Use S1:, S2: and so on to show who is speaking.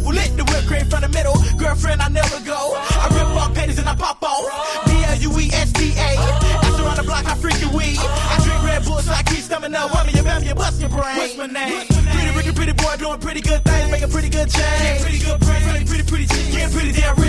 S1: beautiful, lit the whipped cream from the middle. Girlfriend, I never go. I rip off panties and I pop off. BLUESTA. After on the block, I freaking weed. I drink Red Bull so I keep stamina. Whammy, you bam, you bust your brain. What's my name? Pretty Ricky, pretty boy, doing pretty good things, making pretty good change. Pretty good brain, pretty chick, getting pretty damn rich.